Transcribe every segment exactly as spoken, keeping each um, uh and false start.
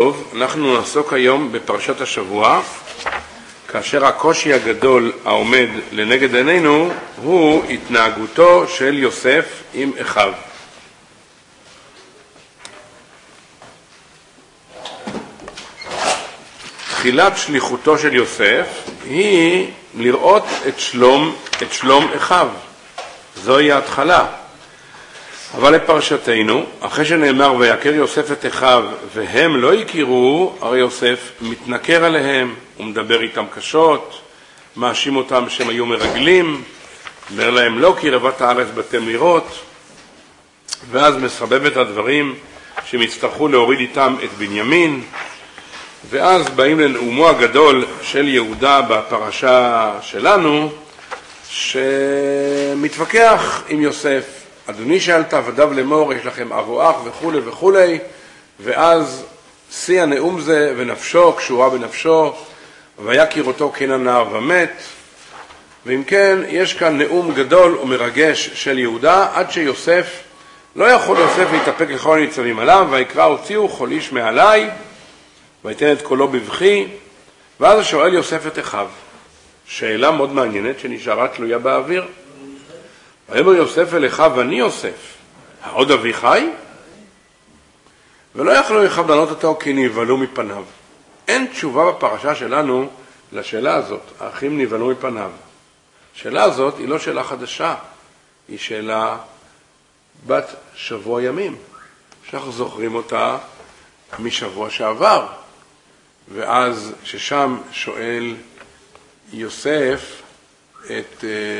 טוב, אנחנו נעסוק היום בפרשת השבוע, כאשר הקושי הגדול העומד לנגד עינינו הוא התנהגותו של יוסף עם אחיו. תחילת שליחותו של יוסף היא לראות את שלום, את שלום אחיו. זוהי ההתחלה. אבל לפרשתנו, אחרי שנאמר ויקר יוסף את אחיו והם לא הכירו, הרי יוסף מתנכר עליהם, הוא מדבר איתם קשות, מאשים אותם שהם היו מרגלים, אומר להם לא כי רבת הארץ באתם לראות, ואז מסבב את הדברים שהם יצטרכו להוריד איתם את בנימין, ואז באים לנאומו הגדול של יהודה בפרשה שלנו, שמתווכח עם יוסף. אדוני שאלת עבדיו לאמור, יש לכם אבו אח וכו' וכו', ואז שיא הנאום זה ונפשו קשורה בנפשו, ויקיר אותו כן הנער ומת. ואם כן, יש כאן נאום גדול ומרגש של יהודה, עד שיוסף, לא יכול יוסף להתאפק לכל הניצבים עליו, ויקרא הוציאו כל איש מעלי, ויתן את קולו בבכי, ואז שואל יוסף את אחיו. שאלה מאוד מעניינת שנשארה תלויה באוויר. ויאמר יוסף אל אחיו, אני יוסף, העוד אבי חי? ולא יכלו אחיו לענות אותו כי נבהלו מפניו. אין תשובה בפרשה שלנו לשאלה הזאת, האחים נבהלו מפניו. השאלה הזאת היא לא שאלה חדשה, היא שאלה בת שבוע ימים, שאנחנו זוכרים אותה משבוע שעבר. ואז ששם שואל יוסף את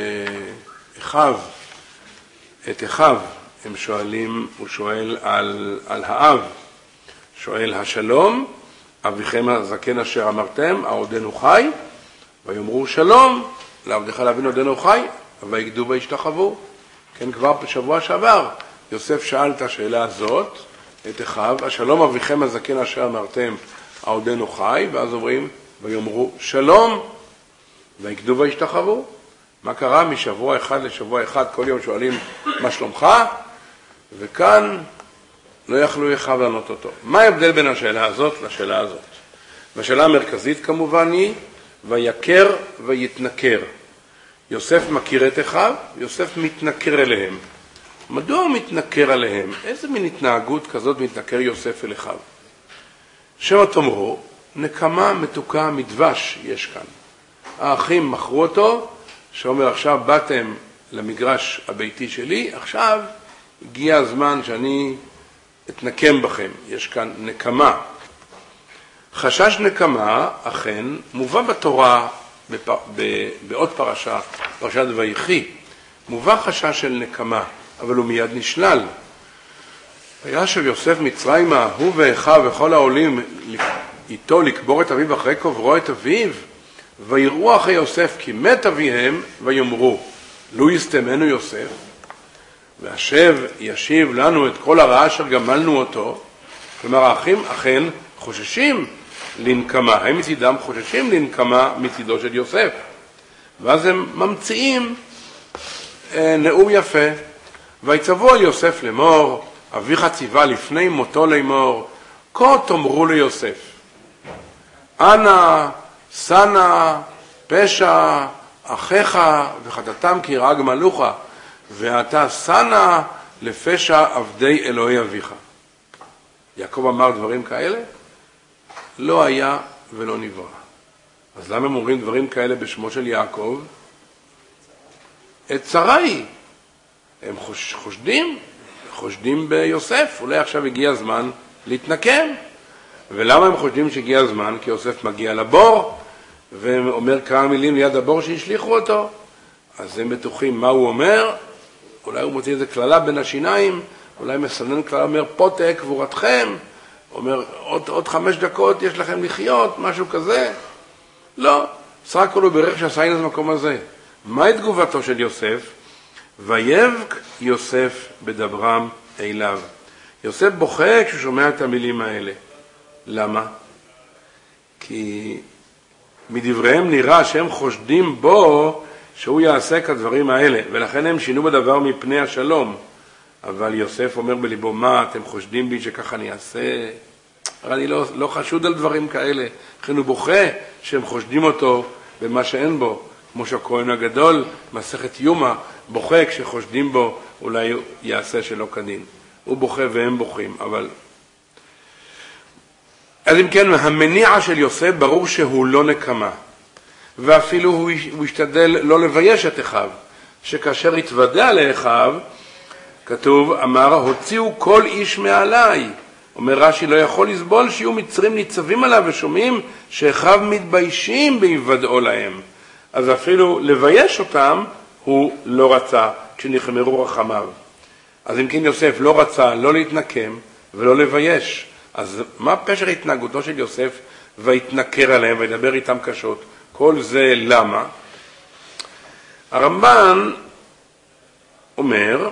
אחיו, את אחיו, הם שואלים, הוא שואל על, על האב, שואל השלום, אביכם הזקן אשר אמרתם, העודנו חי, ויאמרו שלום, לעבדך להבין עודנו חי, ויגדו וישתחוו. כן, כבר בשבוע שעבר, יוסף שאל את השאלה הזאת, את אחיו, השלום אביכם הזקן אשר אמרתם, העודנו חי, ואז אומרים, ויאמרו שלום, ויגדו וישתחוו. מה קרה? משבוע אחד לשבוע אחד, כל יום שואלים מה שלומך, וכאן לא יכלו אחיו לענות אותו. מה ההבדל בין השאלה הזאת לשאלה הזאת? והשאלה המרכזית כמובן היא, ויקר ויתנכר. יוסף מכיר את אחיו, יוסף מתנכר אליהם. מדוע הוא מתנכר עליהם? איזה מין התנהגות כזאת מתנכר יוסף אל אחיו? שמא תאמרו, נקמה מתוקה מדבש יש כאן. האחים מכרו אותו, שאומר עכשיו באתם למגרש הביתי שלי, עכשיו הגיע הזמן שאני אתנקם בכם. יש כאן נקמה. חשש נקמה אכן מובא בתורה בפ... ב... בעוד פרשה, פרשת ויחי. מובא חשש של נקמה, אבל הוא מיד נשלל. וישב יוסף מצרימה, הוא ואחיו וכל העולים איתו לקבור את אביו אחרי קוברו את אביו, ויראו אחרי יוסף כי מת אביהם, ויאמרו, לו יסתמנו יוסף, והשב ישיב לנו את כל הרעה אשר גמלנו אותו. כלומר, האחים אכן חוששים לנקמה, הם מצידם חוששים לנקמה מצידו של יוסף. ואז הם ממציאים אה, נאום יפה, ויצוו על יוסף לאמור, אביך ציווה לפני מותו לאמור, כה תאמרו ליוסף, אנא, סנה, פשע, אחיך וחטאתם כי רעה גמלוך, ואתה סנה לפשע עבדי אלוהי אביך. יעקב אמר דברים כאלה? לא היה ולא נברא. אז למה הם אומרים דברים כאלה בשמו של יעקב? את שרי. הם חושדים, חושדים ביוסף, אולי עכשיו הגיע הזמן להתנקם. ולמה הם חושדים שהגיע הזמן? כי יוסף מגיע לבור, ואומר כמה מילים ליד הבור שהשליחו אותו. אז הם בטוחים מה הוא אומר, אולי הוא מוציא איזה כללה בין השיניים, אולי מסנן כללה, אומר פה תהיה קבורתכם, אומר עוד, עוד חמש דקות יש לכם לחיות, משהו כזה. לא, סך הכל הוא ברך שעשיין את המקום הזה. מהי תגובתו של יוסף? ויבק יוסף בדברם אליו. יוסף בוכה כשהוא שומע את המילים האלה. למה? כי מדבריהם נראה שהם חושדים בו שהוא יעשה כדברים האלה, ולכן הם שינו בדבר מפני השלום. אבל יוסף אומר בליבו, מה, אתם חושדים בי שככה אני אעשה? אני לא, לא חשוד על דברים כאלה. לכן הוא בוכה שהם חושדים אותו במה שאין בו. כמו שהכהן הגדול, מסכת יומא, בוכה כשחושדים בו, אולי יעשה שלא כדין. הוא בוכה והם בוכים, אבל... אז אם כן, המניע של יוסף ברור שהוא לא נקמה. ואפילו הוא, הוא השתדל לא לבייש את אחיו. שכאשר התוודע לאחיו, כתוב, אמר, הוציאו כל איש מעליי. אומר רש"י, לא יכול לסבול שיהיו מצרים ניצבים עליו ושומעים שאחיו מתביישים בהיוודעו להם. אז אפילו לבייש אותם הוא לא רצה כשנחמרו רחמיו. אז אם כן יוסף לא רצה לא להתנקם ולא לבייש. אז מה פשר התנהגותו של יוסף והתנכר עליהם וידבר איתם קשות? כל זה למה? הרמב"ן אומר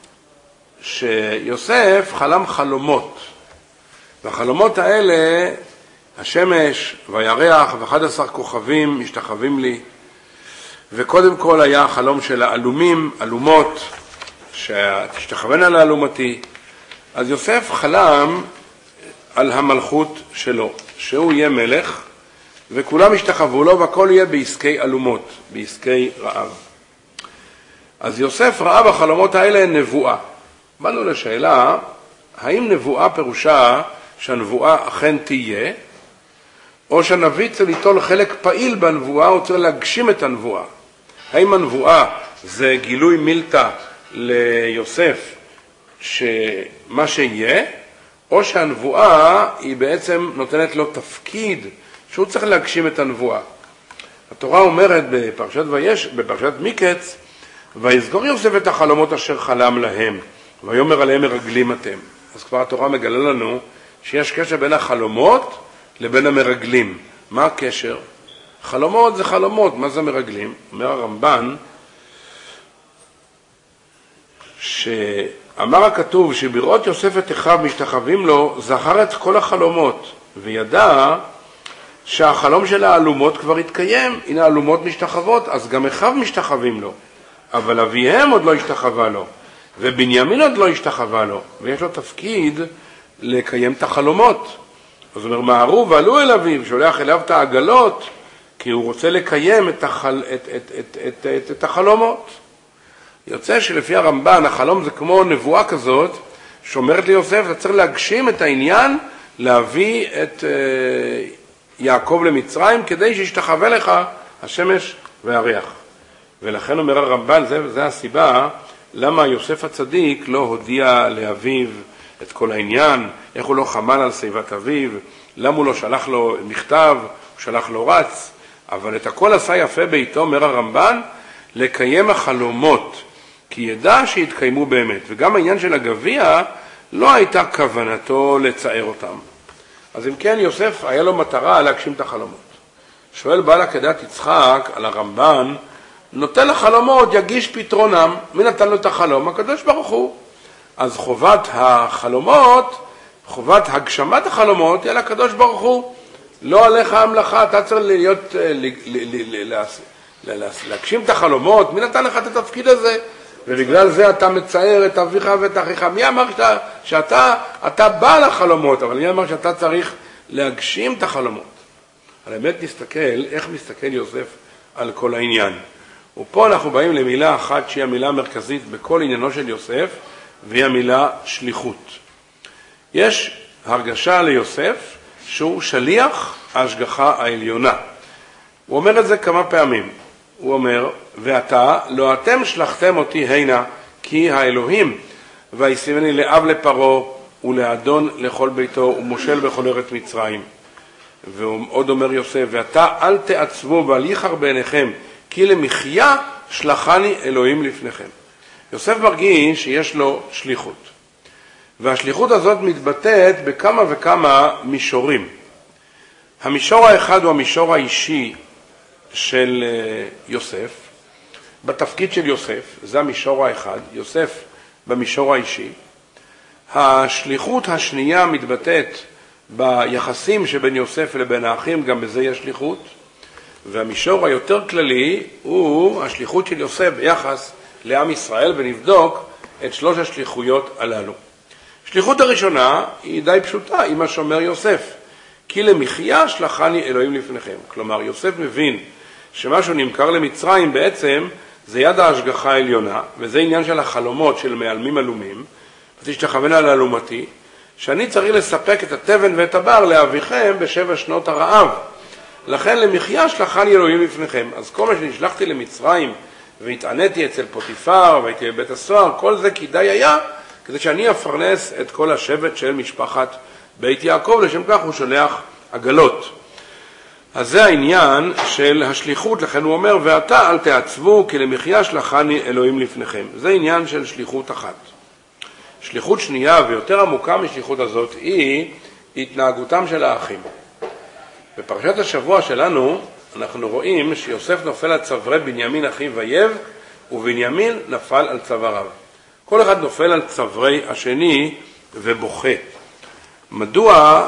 שיוסף חלם חלומות, והחלומות האלה, השמש והירח ואחד עשר כוכבים משתחווים לי, וקודם כל היה החלום של האלומים, אלומות, שתשתחוון על האלומתי. אז יוסף חלם על המלכות שלו, שהוא יהיה מלך, וכולם ישתחוו לו, והכל יהיה בעסקי אלומות, בעסקי רעב. אז יוסף ראה בחלומות האלה נבואה. באנו לשאלה, האם נבואה פירושה שהנבואה אכן תהיה, או שהנביא צריך ליטול חלק פעיל בנבואה, או צריך להגשים את הנבואה? האם הנבואה זה גילוי מילתא ליוסף שמה שיהיה, או שהנבואה היא בעצם נותנת לו תפקיד שהוא צריך להגשים את הנבואה? התורה אומרת בפרשת ויש, בפרשת מקץ, ויסגור יוסף את החלומות אשר חלם להם, ויאמר עליהם מרגלים אתם. אז כבר התורה מגלה לנו שיש קשר בין החלומות לבין המרגלים. מה הקשר? חלומות זה חלומות, מה זה מרגלים? אומר הרמב"ן, שאמר הכתוב שבראות יוסף את אחיו משתחווים לו, זכר את כל החלומות, וידע שהחלום של האלומות כבר התקיים. הנה האלומות משתחוות, אז גם אחיו משתחווים לו, אבל אביהם עוד לא השתחווה לו, ובנימין עוד לא השתחווה לו, ויש לו תפקיד לקיים את החלומות. אז הוא אומר, מהרו ועלו אל אביו, שולח אליו את העגלות, כי הוא רוצה לקיים את, החל... את, את, את, את, את, את החלומות. יוצא שלפי הרמב"ן, החלום זה כמו נבואה כזאת, שאומרת ליוסף, אתה צריך להגשים את העניין, להביא את uh, יעקב למצרים, כדי שישתחווה לך השמש והריח. ולכן אומר הרמב"ן, זה, זה הסיבה, למה יוסף הצדיק לא הודיע לאביו את כל העניין, איך הוא לא חמל על שיבת אביו, למה הוא לא שלח לו מכתב, הוא שלח לו רץ, אבל את הכל עשה יפה ביתו, אומר הרמב"ן, לקיים החלומות, כי ידע שהתקיימו באמת. וגם העניין של הגביע, לא הייתה כוונתו לצער אותם. אז אם כן, יוסף היה לו מטרה להגשים את החלומות. שואל בעל עקדת יצחק על הרמב"ן, נותן לחלומות, יגיש פתרונם. מי נתן לו את החלום? הקדוש ברוך הוא. אז חובת החלומות, חובת הגשמת החלומות, היא על הקדוש ברוך הוא. לא עליך המלאכה, אתה צריך להיות, להגשים את החלומות. מי נתן לך את התפקיד הזה? ובגלל זה אתה מצער את אביך ואת אחיך. מי אמר שאתה, שאתה אתה בא לחלומות, אבל מי אמר שאתה צריך להגשים את החלומות? על האמת נסתכל, איך מסתכל יוסף על כל העניין. ופה אנחנו באים למילה אחת שהיא המילה המרכזית בכל עניינו של יוסף, והיא המילה שליחות. יש הרגשה ליוסף שהוא שליח ההשגחה העליונה. הוא אומר את זה כמה פעמים. הוא אומר, ואתה, לא אתם שלחתם אותי הנה, כי האלוהים, וישימני לאב לפרעה, ולאדון לכל ביתו, ומושל בכל ארץ מצרים. ועוד אומר יוסף, ואתה אל תעצבו ואל ייחר בעיניכם, כי למחיה שלחני אלוהים לפניכם. יוסף מרגיש שיש לו שליחות. והשליחות הזאת מתבטאת בכמה וכמה מישורים. המישור האחד הוא המישור האישי של יוסף, בתפקיד של יוסף, זה המישור האחד, יוסף במישור האישי. השליחות השנייה מתבטאת ביחסים שבין יוסף לבין האחים, גם בזה יש שליחות. והמישור היותר כללי הוא השליחות של יוסף ביחס לעם ישראל, ונבדוק את שלוש השליחויות הללו. השליחות הראשונה היא די פשוטה, היא מה שאומר יוסף. כי למחיה שלחני אלוהים לפניכם. כלומר, יוסף מבין שמשהו נמכר למצרים בעצם זה יד ההשגחה העליונה, וזה עניין של החלומות של מעלמים עלומים, ותשתכוון על אלומתי, שאני צריך לספק את התבן ואת הבר לאביכם בשבע שנות הרעב. לכן למחיה שלחני אלוהים לפניכם. אז כל מה שנשלחתי למצרים והתעניתי אצל פוטיפר והייתי בבית הסוהר, כל זה כדאי היה כדי שאני אפרנס את כל השבט של משפחת בית יעקב, לשם כך הוא שולח עגלות. אז זה העניין של השליחות, לכן הוא אומר, ואתה אל תעצבו, כי למחיה שלחני אלוהים לפניכם. זה עניין של שליחות אחת. שליחות שנייה ויותר עמוקה משליחות הזאת היא התנהגותם של האחים. בפרשת השבוע שלנו אנחנו רואים שיוסף נופל על צווארי בנימין אחיו ויב, ובנימין נפל על צוואריו. כל אחד נופל על צווארי השני ובוכה. מדוע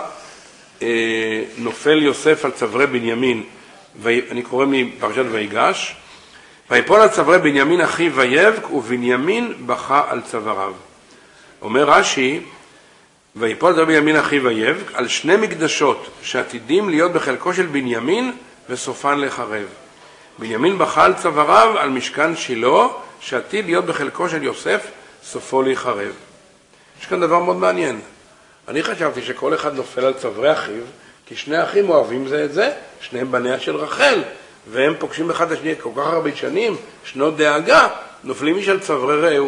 אה, נופל יוסף על צווארי בנימין? אני קורא מפרשת ויגש. ויפול על צווארי בנימין אחיו ויבק, ובנימין בכה על צוואריו. אומר רש"י, ויפול על צווארי בנימין אחיו ויבק על שני מקדשות שעתידים להיות בחלקו של בנימין וסופן לחרב. בנימין בכה על צוואריו על משכן שילה שעתיד להיות בחלקו של יוסף, סופו להיחרב. יש כאן דבר מאוד מעניין. אני חשבתי שכל אחד נופל על צווארי אחיו, כי שני אחים אוהבים זה את זה, שניהם בניה של רחל, והם פוגשים אחד השני כל כך הרבה שנים, שנות דאגה, נופלים איש על צווארי רעהו.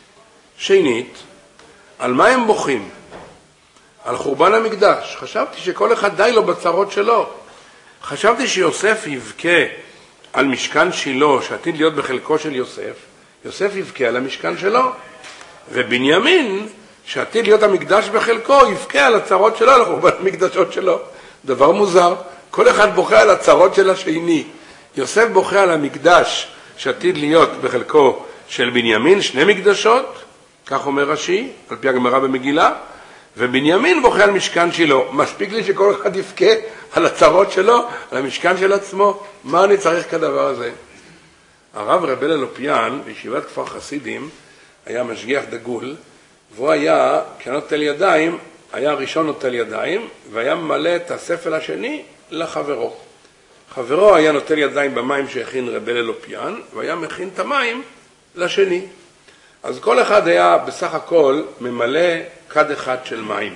שנית, על מה הם בוכים? על חורבן המקדש. חשבתי שכל אחד די לו בצרות שלו. חשבתי שיוסף יבכה על משכן שילה, שעתיד להיות בחלקו של יוסף, יוסף יבכה על המשכן שלו, ובנימין, שעתיד להיות המקדש בחלקו, יבכה על הצרות שלו, על חורבן המקדשות שלו. דבר מוזר, כל אחד בוכה על הצרות של השני. יוסף בוכה על המקדש שעתיד להיות בחלקו של בנימין, שני מקדשות, כך אומר רש"י, על פי הגמרא במגילה, ובנימין בוכה על משכן שלו. מספיק לי שכל אחד יבכה על הצרות שלו, על המשכן של עצמו. מה אני צריך כדבר הזה? הרב רבל אלופיאן, בישיבת כפר חסידים, היה משגיח דגול, והוא היה, כשנוטל ידיים, היה ראשון נוטל ידיים, והיה ממלא את הספל השני לחברו. חברו היה נוטל ידיים במים שהכין רבל אלופיאן, והיה מכין את המים לשני. אז כל אחד היה בסך הכל ממלא כד אחד של מים.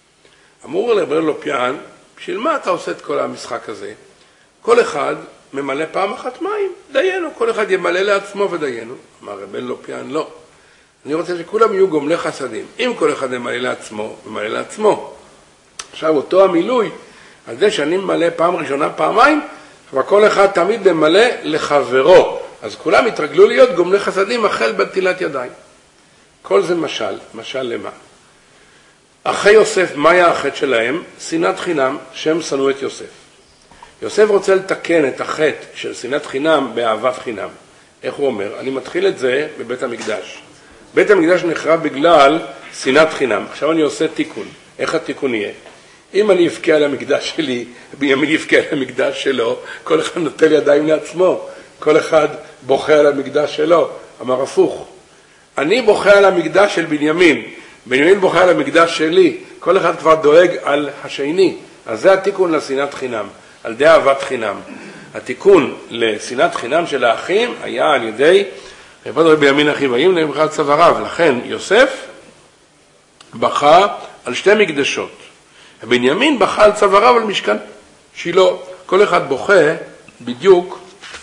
אמרו לרבל אלופיאן, בשביל מה אתה עושה את כל המשחק הזה? כל אחד ממלא פעם אחת מים, דיינו, כל אחד ימלא לעצמו ודיינו. אמר רבל אלופיאן, לא. אני רוצה שכולם יהיו גומלי חסדים. אם כל אחד ממלא לעצמו, ממלא לעצמו. עכשיו אותו המילוי, על זה שאני ממלא פעם ראשונה פעמיים, אבל כל אחד תמיד ממלא לחברו. אז כולם התרגלו להיות גומלי חסדים החל בנטילת ידיים. כל זה משל, משל למה? אחי יוסף, מה היה החטא שלהם? שנאת חינם, שהם שנאו את יוסף. יוסף רוצה לתקן את החטא של שנאת חינם באהבת חינם. איך הוא אומר? אני מתחיל את זה בבית המקדש. בית המקדש נחרב בגלל שנאת חינם. עכשיו אני עושה תיקון. איך התיקון יהיה? אם אני אבכה על המקדש שלי, בנימין יבכה על המקדש שלו, כל אחד נוטל ידיים לעצמו. כל אחד בוכה על המקדש שלו. אמר הפוך. אני בוכה על המקדש של בנימין. בנימין בוכה על המקדש שלי. כל אחד כבר דואג על השני. אז זה התיקון לשנאת חינם. על ידי אהבת חינם. התיקון לשנאת חינם של האחים היה על ידי רבד רבי בנימין אחיו ויב נמחה על צוואריו. לכן יוסף בכה על שתי מקדשות. בנימין בכה על צוואריו על משכן שילה. כל אחד בוכה בדיוק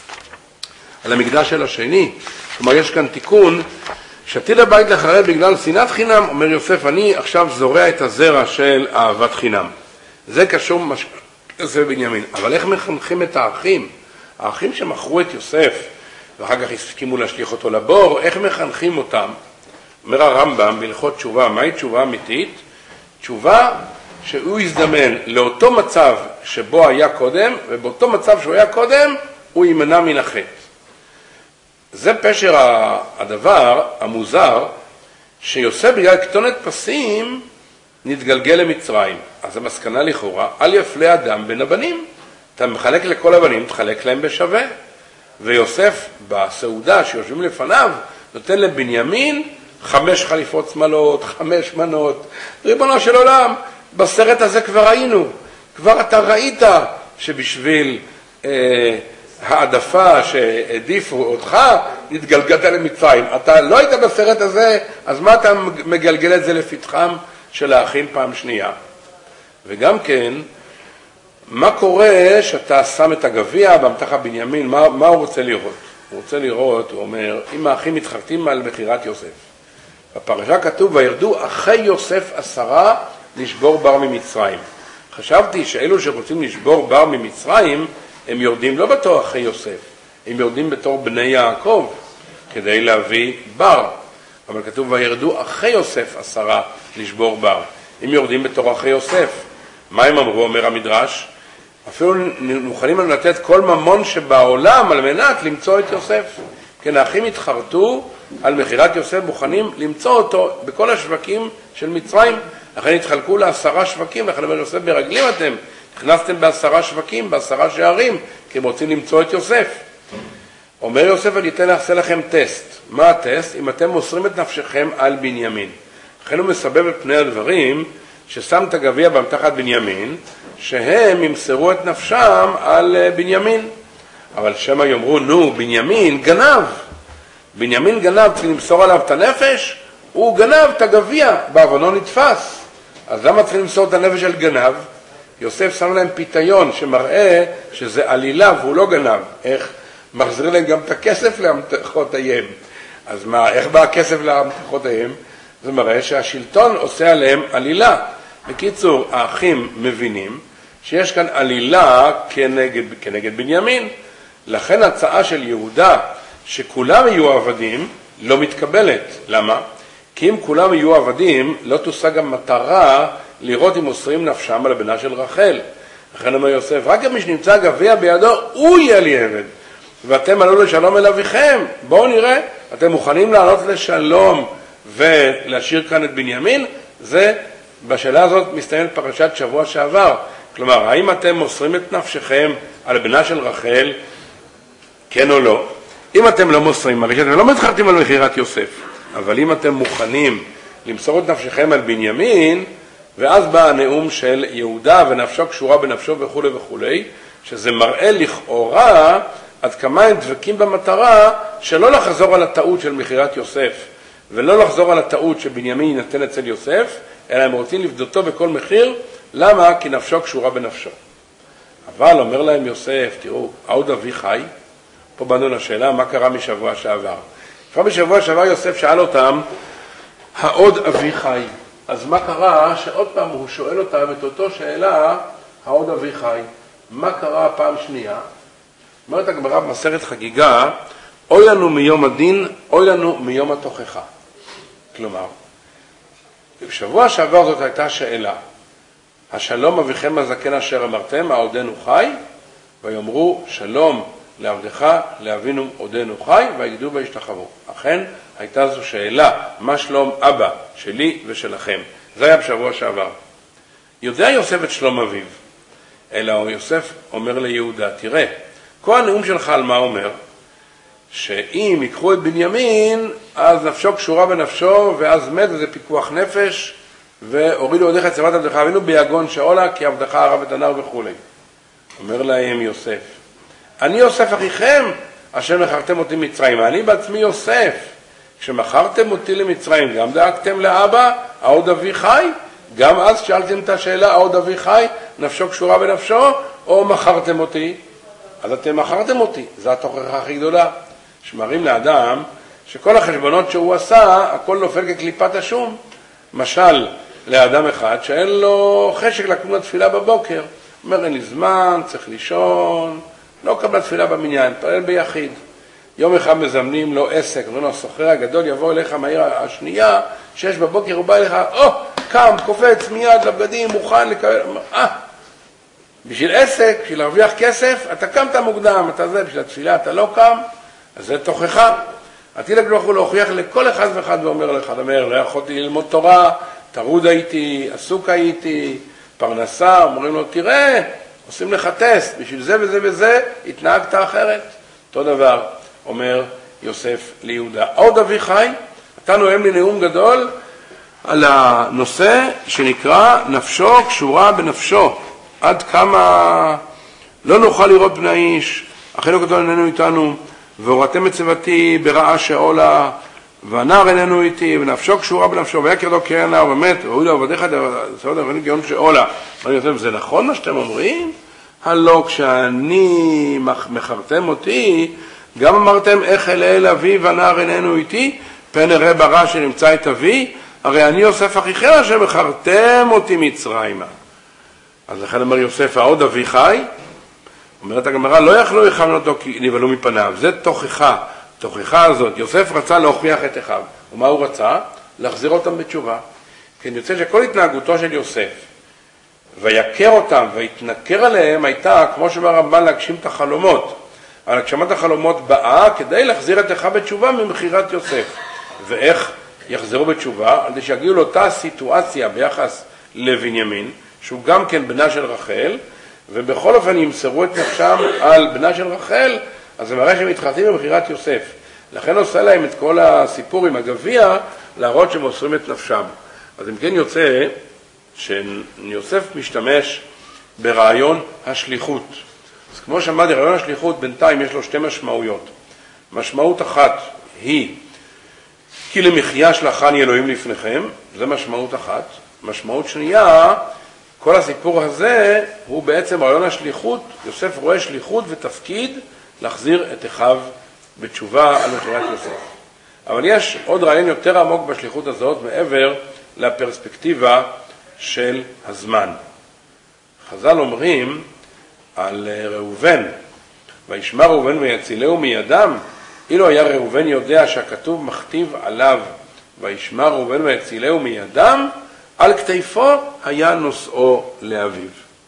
על המקדש של השני. כלומר יש כאן תיקון שעתיד הבית לחרב בגלל שנאת חינם. אומר יוסף, אני עכשיו זורע את הזרע של אהבת חינם. זה קשור מש... זה בנימין. אבל איך מחנכים את האחים? האחים שמכרו את יוסף ואחר כך הסכימו להשליך אותו לבור, איך מחנכים אותם? אומר הרמב"ם בהלכות תשובה, מהי תשובה אמיתית? תשובה שהוא יזדמן לאותו מצב שבו היה קודם, ובאותו מצב שהוא היה קודם, הוא יימנע מן החטא. זה פשר הדבר המוזר, שיוסף בגלל כתונת פסים נתגלגל למצרים. אז המסקנה לכאורה, אל יפלה אדם בין הבנים. אתה מחלק לכל הבנים, תחלק להם בשווה. ויוסף בסעודה שיושבים לפניו, נותן לבנימין חמש חליפות שמאלות, חמש מנות. ריבונו של עולם, בסרט הזה כבר היינו. כבר אתה ראית שבשביל אה, העדפה שהעדיפו אותך, התגלגלת למצרים. אתה לא היית בסרט הזה, אז מה אתה מגלגל את זה לפתחם של האחים פעם שנייה? וגם כן, מה קורה שאתה שם את הגביע באמתחת בנימין? מה, מה הוא רוצה לראות? הוא רוצה לראות, הוא אומר, אם האחים מתחרטים על מחירת יוסף. בפרשה כתוב, וירדו אחי יוסף עשרה לשבור בר ממצרים. חשבתי שאלו שרוצים לשבור בר ממצרים, הם יורדים לא בתור אחי יוסף, הם יורדים בתור בני יעקב, כדי להביא בר. אבל כתוב, וירדו אחי יוסף עשרה לשבור בר. הם יורדים בתור אחי יוסף. מה הם אמרו, אומר המדרש? אפילו מוכנים לנו לתת כל ממון שבעולם על מנת למצוא את יוסף. כן, האחים התחרטו על מחירת יוסף, מוכנים למצוא אותו בכל השווקים של מצרים. לכן התחלקו לעשרה שווקים, לכן אומר יוסף, ברגלים אתם, נכנסתם בעשרה שווקים, בעשרה שערים, כי הם רוצים למצוא את יוסף. אומר יוסף, אני אתן לעשה לכם טסט. מה הטסט? אם אתם מוסרים את נפשכם על בנימין. לכן הוא מסבב את פני הדברים, ששם את הגביע באמתחת בנימין, שהם ימסרו את נפשם על בנימין. אבל שמה יאמרו, נו, בנימין גנב. בנימין גנב, צריך למסור עליו את הנפש? הוא גנב את הגביע, בעוונו נתפס. אז למה צריך למסור את הנפש על גנב? יוסף שם להם פיתיון שמראה שזה עלילה והוא לא גנב. איך? מחזיר להם גם את הכסף להמתחותיהם. אז מה, איך בא הכסף להמתחותיהם? זה מראה שהשלטון עושה עליהם עלילה. בקיצור, האחים מבינים שיש כאן עלילה כנגד, כנגד בנימין. לכן הצעה של יהודה שכולם יהיו עבדים לא מתקבלת. למה? כי אם כולם יהיו עבדים לא תושג המטרה לראות אם מוסרים נפשם על הבנה של רחל. לכן אומר יוסף, רק מי שנמצא גביע בידו הוא יהיה לי עבד. ואתם עלו לשלום אל אביכם. בואו נראה, אתם מוכנים לעלות לשלום ולהשאיר כאן את בנימין? זה, בשאלה הזאת מסתיים פרשת שבוע שעבר. כלומר, האם אתם מוסרים את נפשכם על הבנה של רחל? כן או לא? אם אתם לא מוסרים, הרי שאתם לא מתחרטים על מחירת יוסף, אבל אם אתם מוכנים למסור את נפשכם על בנימין, ואז בא הנאום של יהודה ונפשו קשורה בנפשו וכו' וכו', שזה מראה לכאורה עד כמה הם דבקים במטרה שלא לחזור על הטעות של מחירת יוסף, ולא לחזור על הטעות שבנימין ינתן אצל יוסף, אלא הם רוצים לפדותו בכל מחיר. למה? כי נפשו קשורה בנפשו. אבל אומר להם יוסף, תראו, עוד אבי חי, פה באנו לשאלה מה קרה משבוע שעבר. כבר בשבוע שעבר יוסף שאל אותם, העוד אבי חי. אז מה קרה שעוד פעם הוא שואל אותם את אותו שאלה, העוד אבי חי. מה קרה פעם שנייה? אומרת הגמרא במסכת חגיגה, אוי לנו מיום הדין, אוי לנו מיום התוכחה. כלומר, בשבוע שעבר זאת הייתה שאלה, השלום אביכם הזקן אשר אמרתם, העודנו חי? ויאמרו שלום לעבדך, לאבינו עודנו חי, ויגדו וישתחוו. אכן הייתה זו שאלה, מה שלום אבא שלי ושלכם? זה היה בשבוע שעבר. יודע יוסף את שלום אביו, אלא יוסף אומר ליהודה, תראה, כל הנאום שלך על מה אומר? שאם יקחו את בנימין, אז נפשו קשורה בנפשו, ואז מת, וזה פיקוח נפש, והורידו עודיך את צוות עבדך אבינו ביגון שאולה, כי עבדך הרב את הנער וכו'. אומר להם יוסף, אני יוסף אחיכם, אשר מכרתם אותי מצרים. אני בעצמי יוסף. כשמכרתם אותי למצרים, גם דאגתם לאבא, העוד אבי חי? גם אז שאלתם את השאלה, העוד אבי חי, נפשו קשורה בנפשו, או מכרתם אותי? אז אתם מכרתם אותי. זו התוכחה הכי גדולה. שמראים לאדם שכל החשבונות שהוא עשה, הכל נופל כקליפת השום. משל לאדם אחד שאין לו חשק לקום לתפילה בבוקר. אומר, אין לי זמן, צריך לישון, לא קבל תפילה במניין, פועל ביחיד. יום אחד מזמנים לו עסק, אומרים לו, הסוחר הגדול יבוא אליך מהעיר השנייה, שש בבוקר הוא בא אליך, או, קם, קופץ מיד לבגדים, מוכן לקבל, אה, בשביל עסק, בשביל להרוויח כסף, אתה קמת מוקדם, אתה זה, בשביל התפילה אתה לא קם, אז זה תוכחה. עתיד הקדוש ברוך הוא להוכיח לכל אחד ואחד ואומר לך, אומר, לא יכולתי ללמוד תורה, טרוד הייתי, עסוק הייתי, פרנסה, אומרים לו, תראה, עושים לך טסט, בשביל זה וזה וזה, התנהגת אחרת. אותו דבר, אומר יוסף ליהודה, עוד אבי חי, אתה נואם לי נאום גדול על הנושא שנקרא נפשו קשורה בנפשו. עד כמה לא נוכל לראות בני האיש, אחינו הקטון איננו איתנו, והורתם את צבתי ברעה שאולה, והנער איננו איתי, ונפשו קשורה בנפשו, ויקר לו קרן נער, באמת, ראוי לעבדיך, סעוד אבנים גאון שאולה. ואני חושב, זה נכון מה שאתם אומרים? הלא, כשאני מחרתם אותי, גם אמרתם איך אל אל אבי והנער איננו איתי, פן אראה ברע שנמצא את אבי, הרי אני יוסף אחיכם אשר מחרתם אותי מצרימה. אז לכן אומר יוסף, העוד אבי חי, אומרת הגמרא, לא יכלו יחמנו אותו כי נבהלו מפניו, זה תוכחה, תוכחה הזאת. יוסף רצה להוכיח את אחיו, ומה הוא רצה? להחזיר אותם בתשובה. כן, יוצא שכל התנהגותו של יוסף, ויקר אותם והתנכר עליהם, הייתה, כמו שאומר הרמב"ן, להגשים את החלומות. אבל הגשמת החלומות באה כדי להחזיר את אחיו בתשובה ממכירת יוסף. ואיך יחזרו בתשובה? על זה שיגיעו לאותה סיטואציה ביחס לבנימין, שהוא גם כן בנה של רחל, ובכל אופן ימסרו את נפשם על בנה של רחל, אז זה מראה שהם מתחרטים במכירת יוסף. לכן עושה להם את כל הסיפור עם הגביע, להראות שהם מוסרים את נפשם. אז אם כן יוצא שיוסף משתמש ברעיון השליחות. אז כמו שאמרתי, רעיון השליחות בינתיים יש לו שתי משמעויות. משמעות אחת היא, כי למחיה שלחני אלוהים לפניכם, זה משמעות אחת. משמעות שנייה, כל הסיפור הזה הוא בעצם רעיון השליחות. יוסף רואה שליחות ותפקיד להחזיר את אחיו בתשובה על מכירת יוסף. אבל יש עוד רעיון יותר עמוק בשליחות הזאת מעבר לפרספקטיבה של הזמן. חז"ל אומרים על ראובן, וישמע ראובן ויצילהו מידם, אילו היה ראובן יודע שהכתוב מכתיב עליו, וישמע ראובן ויצילהו מידם, על כתפו היה נושאו לאביו.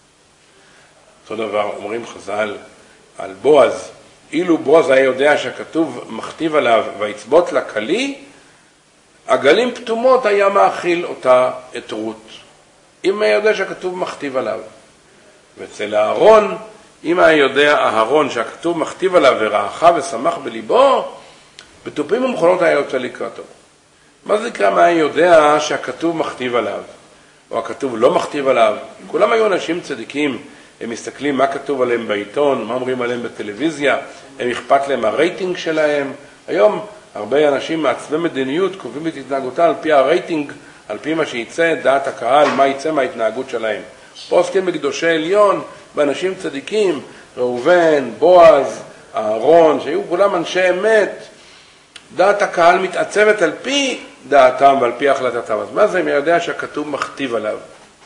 אותו דבר אומרים חז"ל על בועז, אילו בועז היה יודע שהכתוב מכתיב עליו ויצבות לכלי, הגלים פתומות היה מאכיל אותה את רות. אם היה יודע שהכתוב מכתיב עליו. ואצל אהרון, אם היה יודע אהרון שהכתוב מכתיב עליו ורעך ושמח בליבו, בתופים ומכונות היה יוצא לקראתו. מה זה נקרא מה היה יודע שהכתוב מכתיב עליו, או הכתוב לא מכתיב עליו? כולם היו אנשים צדיקים, הם מסתכלים מה כתוב עליהם בעיתון, מה אומרים עליהם בטלוויזיה, הם אכפת להם הרייטינג שלהם. היום הרבה אנשים מעצבי מדיניות קובעים את התנהגותם על פי הרייטינג, על פי מה שיצא, דעת הקהל, מה יצא מההתנהגות שלהם. פה עוסקים בקדושי עליון, באנשים צדיקים, ראובן, בועז, אהרון, שהיו כולם אנשי אמת. דעת הקהל מתעצבת על פי דעתם ועל פי החלטתם. אז מה זה אם יודע שהכתוב מכתיב עליו?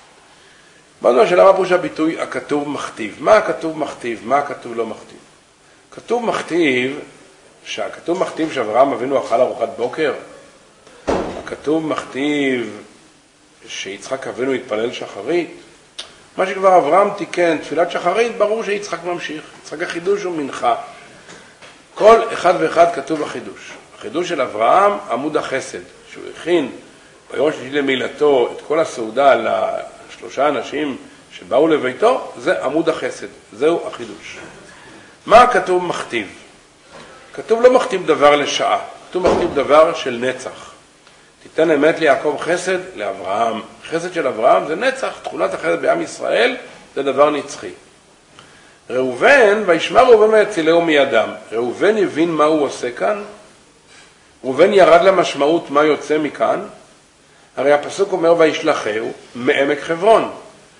באנו השאלה מה פירוש הביטוי הכתוב מכתיב. מה הכתוב מכתיב? מה הכתוב לא מכתיב? כתוב מכתיב, שהכתוב מכתיב שאברהם אבינו אכל ארוחת בוקר. הכתוב מכתיב שיצחק אבינו התפלל שחרית. מה שכבר אברהם תיקן, תפילת שחרית, ברור שיצחק ממשיך. יצחק החידוש הוא מנחה. כל אחד ואחד כתוב החידוש. החידוש של אברהם, עמוד החסד, שהוא הכין ביום השלישי למילתו את כל הסעודה לשלושה אנשים שבאו לביתו, זה עמוד החסד, זהו החידוש. מה הכתוב מכתיב? כתוב לא מכתיב דבר לשעה, כתוב מכתיב דבר של נצח. תיתן אמת ליעקב חסד לאברהם. חסד של אברהם זה נצח, תכונת החסד בעם ישראל זה דבר נצחי. ראובן, וישמע ראובן ויצילהו מידם. ראובן הבין מה הוא עושה כאן. ראובן ירד למשמעות מה יוצא מכאן. הרי הפסוק אומר וישלחהו מעמק חברון.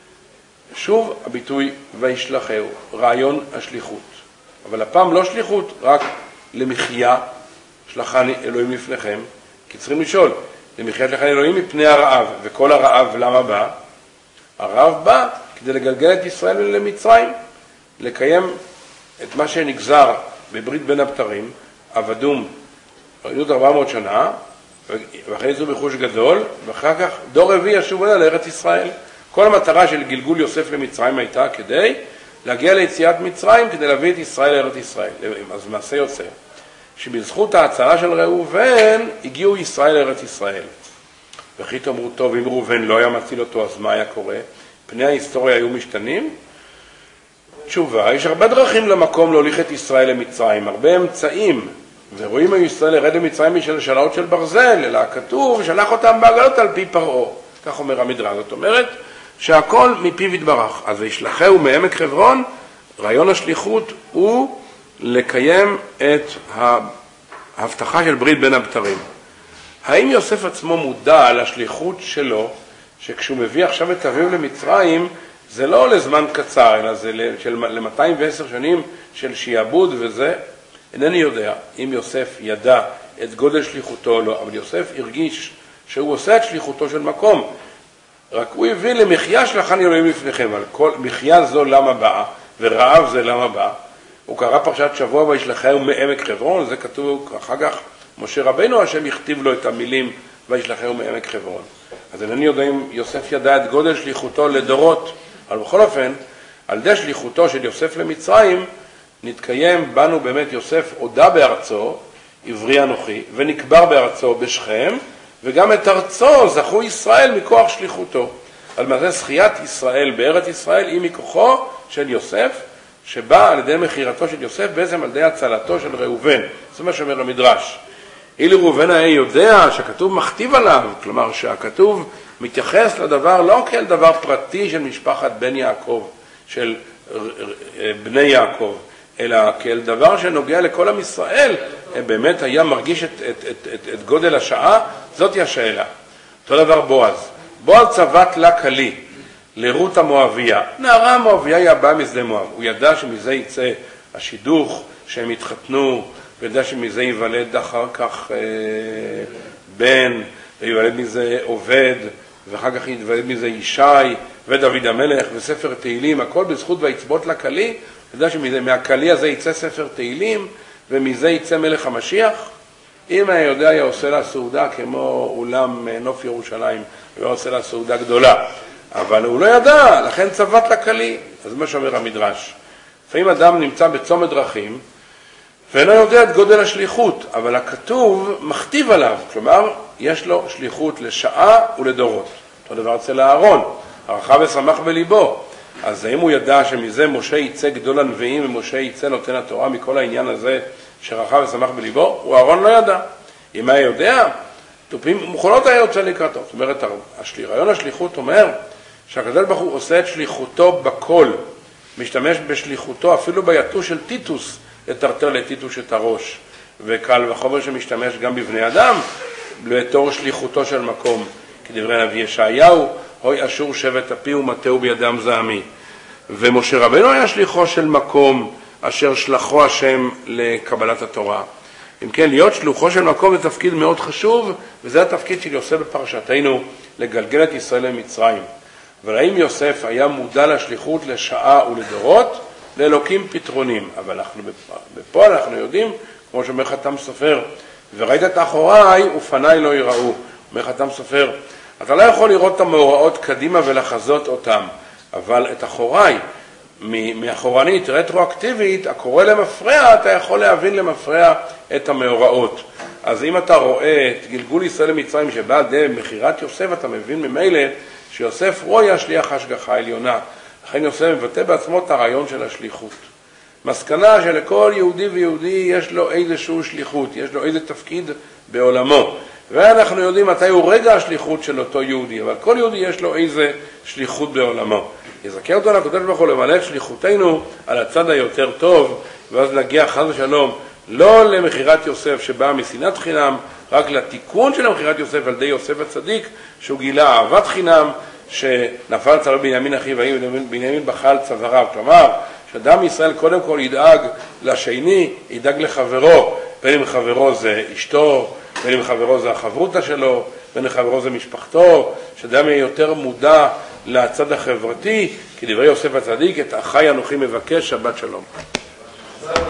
שוב הביטוי וישלחהו, רעיון השליחות. אבל הפעם לא שליחות, רק למחיה שלחני אלוהים לפניכם. כי צריכים לשאול, למחיה שלחני אלוהים מפני הרעב. וכל הרעב למה בא? הרעב בא כדי לגלגל את ישראל למצרים. לקיים את מה שנגזר בברית בין הבתרים, עבדום, עבדות ארבע מאות שנה, ואחרי זה בחוש גדול, ואחר כך דור רביעי ישוב אליה לארץ ישראל. כל המטרה של גלגול יוסף למצרים הייתה כדי להגיע ליציאת מצרים, כדי להביא את ישראל לארץ ישראל. אז מעשה יוצא, שבזכות ההצהרה של ראובן, הגיעו ישראל לארץ ישראל. וכי תאמרו טוב, אם ראובן לא היה מציל אותו, אז מה היה קורה? פני ההיסטוריה היו משתנים? תשובה, יש הרבה דרכים למקום להוליך את ישראל למצרים, הרבה אמצעים ורואים עם ישראל ירד למצרים משל שלעות של ברזל, אלא כתוב, שלח אותם בעגלות על פי פרעה. כך אומר המדרש. זאת אומרת, שהכל מפיו יתברך. אז וישלחהו מעמק חברון, רעיון השליחות הוא לקיים את ההבטחה של ברית בין הבתרים. האם יוסף עצמו מודע על השליחות שלו, שכשהוא מביא עכשיו את אביו למצרים, זה לא לזמן קצר, אלא זה ל-מאתיים ועשר שנים של שיעבוד וזה, אינני יודע אם יוסף ידע את גודל שליחותו או לא, אבל יוסף הרגיש שהוא עושה את שליחותו של מקום. רק הוא הבין למחיה שלחני אלוהים לפניכם, על כל מחיה זו למה באה, ורעב זה למה באה. הוא קרא פרשת שבוע וישלחהו מעמק חברון, זה כתוב אחר כך, משה רבנו השם יכתיב לו את המילים וישלחהו מעמק חברון. אז אינני יודע אם יוסף ידע את גודל שליחותו לדורות, אבל בכל אופן, על ידי שליחותו של יוסף למצרים, נתקיים בנו באמת יוסף הודה בארצו, עברי אנוכי, ונקבר בארצו בשכם, וגם את ארצו זכו ישראל מכוח שליחותו. על מה זכיית ישראל בארץ ישראל היא מכוחו של יוסף, שבא על ידי מחירתו של יוסף, בעצם על ידי הצלתו של ראובן. זה מה שאומר המדרש. אילו ראובן היה יודע שכתוב מכתיב עליו, כלומר שהכתוב מתייחס לדבר לא כאל דבר פרטי של משפחת בן יעקב, של בני יעקב, אלא כאל דבר שנוגע לכל עם ישראל, באמת היה מרגיש את, את, את, את, את גודל השעה, זאת היא השאלה. אותו דבר בועז. בועז צוות לה כלי, לרות המואביה. נערה המואביה היא הבאה משדה מואב. הוא ידע שמזה יצא השידוך, שהם התחתנו, וידע שמזה ייוולד אחר כך אה, בן, ויוולד מזה עובד, ואחר כך ייוולד מזה ישי, ודוד המלך, וספר תהילים, הכל בזכות ויצבות לה כלי. ידע שמהכלי הזה יצא ספר תהילים, ומזה יצא מלך המשיח. אם היה יודע, היה עושה לה סעודה כמו אולם נוף ירושלים, הוא היה עושה לה סעודה גדולה. אבל הוא לא ידע, לכן צוות לה כלי. אז מה שאומר המדרש. לפעמים אדם נמצא בצומת דרכים, ואינו יודע את גודל השליחות, אבל הכתוב מכתיב עליו. כלומר, יש לו שליחות לשעה ולדורות. אותו דבר אצל הארון, ערכה ושמח בליבו. אז האם הוא ידע שמזה משה יצא גדול הנביאים ומשה יצא נותן התורה מכל העניין הזה שרחה ושמח בליבו? הוא אהרון לא ידע. אם היה יודע, תופים מוכנות היה יוצא לקראתו. זאת אומרת, רעיון השליחות אומר שהקדוש ברוך הוא עושה את שליחותו בכל, משתמש בשליחותו אפילו ביתוש של טיטוס, לטרטר לטיטוס את הראש, וקל וחומר שמשתמש גם בבני אדם לתור שליחותו של מקום, כדברי הנביא ישעיהו, הוי אשור שבט אפי ומטהו בידם זעמי. ומשה רבנו היה שליחו של מקום אשר שלחו השם לקבלת התורה. אם כן, להיות שלוחו של מקום זה תפקיד מאוד חשוב, וזה התפקיד של יוסף בפרשתנו, לגלגל את ישראל למצרים. אבל האם יוסף היה מודע לשליחות לשעה ולדורות? לאלוקים פתרונים. אבל אנחנו, בפועל אנחנו יודעים, כמו שאומר חתם סופר, וראית את אחוריי ופניי לא יראו. אומר חתם סופר, אתה לא יכול לראות את המאורעות קדימה ולחזות אותם, אבל את אחוריי, מאחורנית, רטרואקטיבית, הקורא למפרע, אתה יכול להבין למפרע את המאורעות. אז אם אתה רואה את גלגול ישראל למצרים שבא על ידי מחירת יוסף, אתה מבין ממילא שיוסף הוא היה שליח השגחה העליונה. לכן יוסף מבטא בעצמו את הרעיון של השליחות. מסקנה שלכל יהודי ויהודי יש לו איזשהו שליחות, יש לו איזה תפקיד בעולמו. ואנחנו יודעים מתי הוא רגע השליחות של אותו יהודי, אבל כל יהודי יש לו איזה שליחות בעולמו. יזכה אותנו הקדוש ברוך הוא למלא את שליחותנו על הצד היותר טוב, ואז נגיע חס ושלום לא למחירת יוסף שבאה משנאת חינם, רק לתיקון של מחירת יוסף על ידי יוסף הצדיק, שהוא גילה אהבת חינם, שנפל צוואר בנימין אחיו, בנימין בחל צוואריו. כלומר, שאדם ישראל קודם כל ידאג לשני, ידאג לחברו, בין אם חברו זה אשתו, בין אם חברו זה החברותה שלו, בין אם חברו זה משפחתו, שאדם יהיה יותר מודע לצד החברתי, כי דברי יוסף הצדיק, את אחי אנוכי מבקש, שבת שלום.